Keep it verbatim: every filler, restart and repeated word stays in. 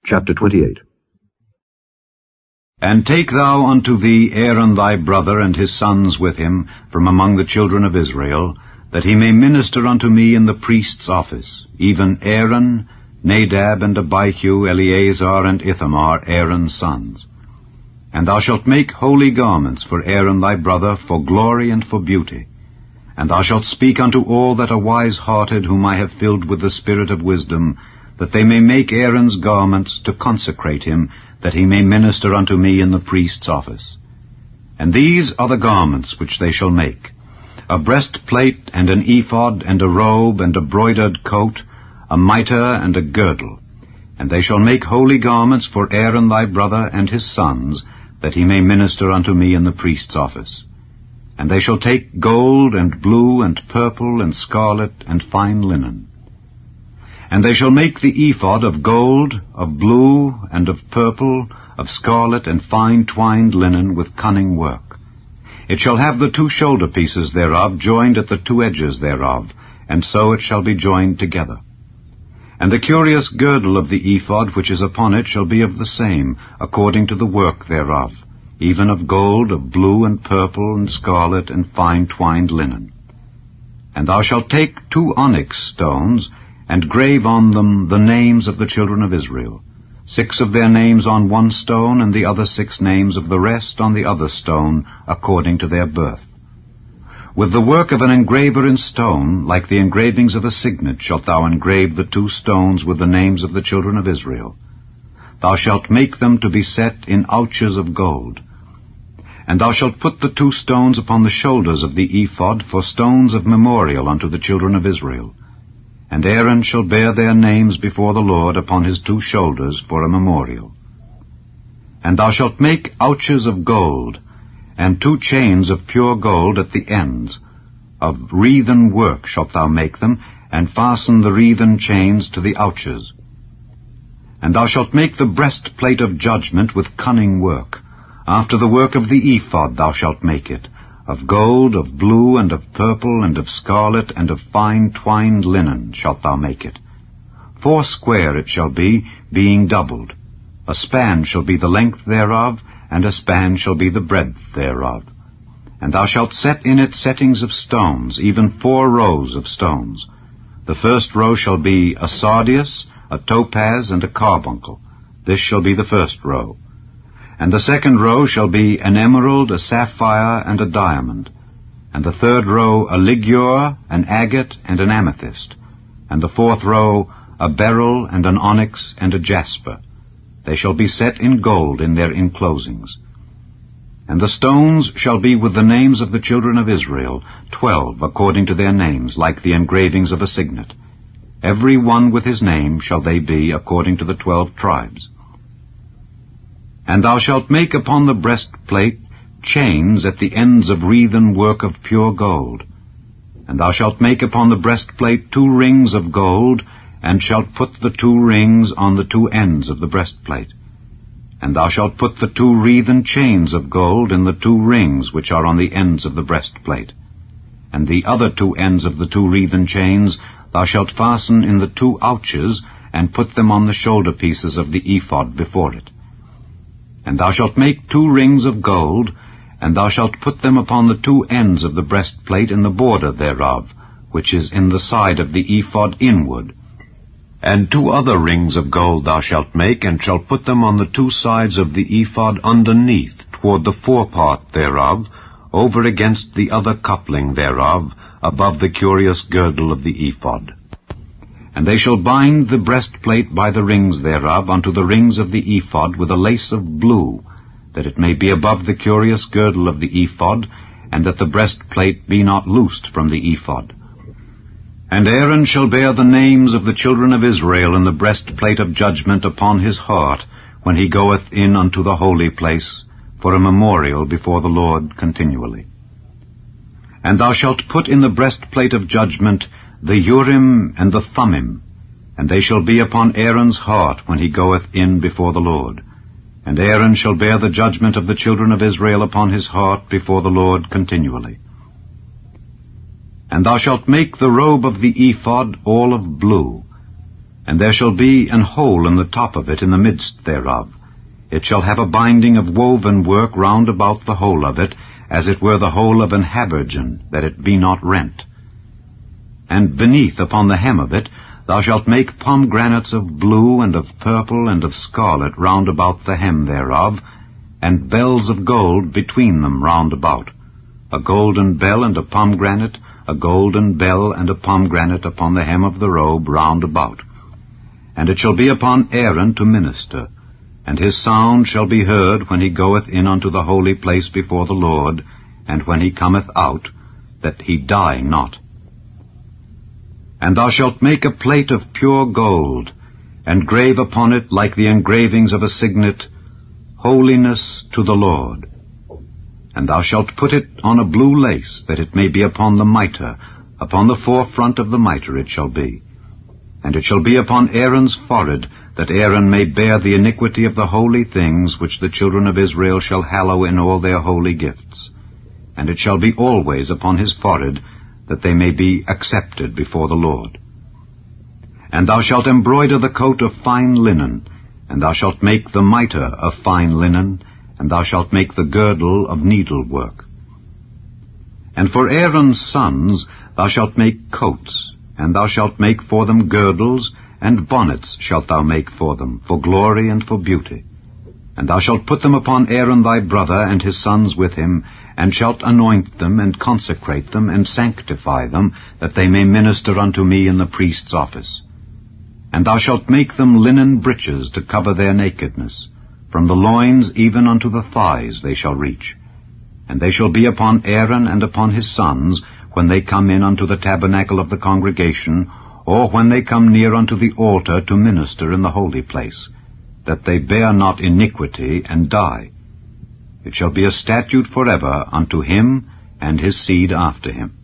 Chapter twenty-eight. And take thou unto thee Aaron thy brother and his sons with him from among the children of Israel, that he may minister unto me in the priest's office, even Aaron, Nadab, and Abihu, Eleazar, and Ithamar, Aaron's sons. And thou shalt make holy garments for Aaron thy brother, for glory and for beauty. And thou shalt speak unto all that are wise-hearted, whom I have filled with the spirit of wisdom, that they may make Aaron's garments to consecrate him, that he may minister unto me in the priest's office. And these are the garments which they shall make: a breastplate, and an ephod, and a robe, and a broidered coat, a mitre, and a girdle. And they shall make holy garments for Aaron thy brother and his sons, that he may minister unto me in the priest's office. And they shall take gold, and blue, and purple, and scarlet, and fine linen. And they shall make the ephod of gold, of blue, and of purple, of scarlet, and fine twined linen with cunning work. It shall have the two shoulder pieces thereof joined at the two edges thereof, and so it shall be joined together. And the curious girdle of the ephod which is upon it shall be of the same, according to the work thereof, even of gold, of blue, and purple, and scarlet, and fine twined linen. And thou shalt take two onyx stones, and grave on them the names of the children of Israel, six of their names on one stone, and the other six names of the rest on the other stone, according to their birth. With the work of an engraver in stone, like the engravings of a signet, shalt thou engrave the two stones with the names of the children of Israel. Thou shalt make them to be set in ouches of gold. And thou shalt put the two stones upon the shoulders of the ephod for stones of memorial unto the children of Israel. And Aaron shall bear their names before the Lord upon his two shoulders for a memorial. And thou shalt make ouches of gold, and two chains of pure gold at the ends. Of wreathen work shalt thou make them, and fasten the wreathen chains to the ouches. And thou shalt make the breastplate of judgment with cunning work. After the work of the ephod thou shalt make it, of gold, of blue, and of purple, and of scarlet, and of fine twined linen shalt thou make it. Four square it shall be, being doubled. A span shall be the length thereof, and a span shall be the breadth thereof. And thou shalt set in it settings of stones, even four rows of stones. The first row shall be a sardius, a topaz, and a carbuncle. This shall be the first row. And the second row shall be an emerald, a sapphire, and a diamond. And the third row a ligure, an agate, and an amethyst. And the fourth row a beryl, and an onyx, and a jasper. They shall be set in gold in their enclosings. And the stones shall be with the names of the children of Israel, twelve according to their names, like the engravings of a signet. Every one with his name shall they be according to the twelve tribes. And thou shalt make upon the breastplate chains at the ends of wreathen work of pure gold. And thou shalt make upon the breastplate two rings of gold, and shalt put the two rings on the two ends of the breastplate. And thou shalt put the two wreathen chains of gold in the two rings which are on the ends of the breastplate. And the other two ends of the two wreathen chains thou shalt fasten in the two ouches, and put them on the shoulder pieces of the ephod before it. And thou shalt make two rings of gold, and thou shalt put them upon the two ends of the breastplate in the border thereof, which is in the side of the ephod inward. And two other rings of gold thou shalt make, and shalt put them on the two sides of the ephod underneath, toward the forepart thereof, over against the other coupling thereof, above the curious girdle of the ephod. And they shall bind the breastplate by the rings thereof unto the rings of the ephod with a lace of blue, that it may be above the curious girdle of the ephod, and that the breastplate be not loosed from the ephod. And Aaron shall bear the names of the children of Israel in the breastplate of judgment upon his heart, when he goeth in unto the holy place, for a memorial before the Lord continually. And thou shalt put in the breastplate of judgment the Urim and the Thummim, and they shall be upon Aaron's heart when he goeth in before the Lord. And Aaron shall bear the judgment of the children of Israel upon his heart before the Lord continually. And thou shalt make the robe of the ephod all of blue, And there shall be an hole in the top of it in the midst thereof. It shall have a binding of woven work round about the hole of it, as it were the hole of an habergeon, that it be not rent. And beneath upon the hem of it thou shalt make pomegranates of blue, and of purple, and of scarlet round about the hem thereof, and bells of gold between them round about, a golden bell and a pomegranate, a golden bell and a pomegranate upon the hem of the robe round about. And it shall be upon Aaron to minister, and his sound shall be heard when he goeth in unto the holy place before the Lord, and when he cometh out, that he die not. And thou shalt make a plate of pure gold, and grave upon it, like the engravings of a signet, Holiness to the Lord. And thou shalt put it on a blue lace, that it may be upon the mitre, upon the forefront of the mitre it shall be. And it shall be upon Aaron's forehead, that Aaron may bear the iniquity of the holy things which the children of Israel shall hallow in all their holy gifts. And it shall be always upon his forehead, that they may be accepted before the Lord. And thou shalt embroider the coat of fine linen, and thou shalt make the mitre of fine linen, and thou shalt make the girdle of needlework. And for Aaron's sons thou shalt make coats, and thou shalt make for them girdles, and bonnets shalt thou make for them, for glory and for beauty. And thou shalt put them upon Aaron thy brother and his sons with him, and shalt anoint them, and consecrate them, and sanctify them, that they may minister unto me in the priest's office. And thou shalt make them linen breeches to cover their nakedness. From the loins even unto the thighs they shall reach. And they shall be upon Aaron and upon his sons, when they come in unto the tabernacle of the congregation, or when they come near unto the altar to minister in the holy place, that they bear not iniquity and die. It shall be a statute forever unto him and his seed after him.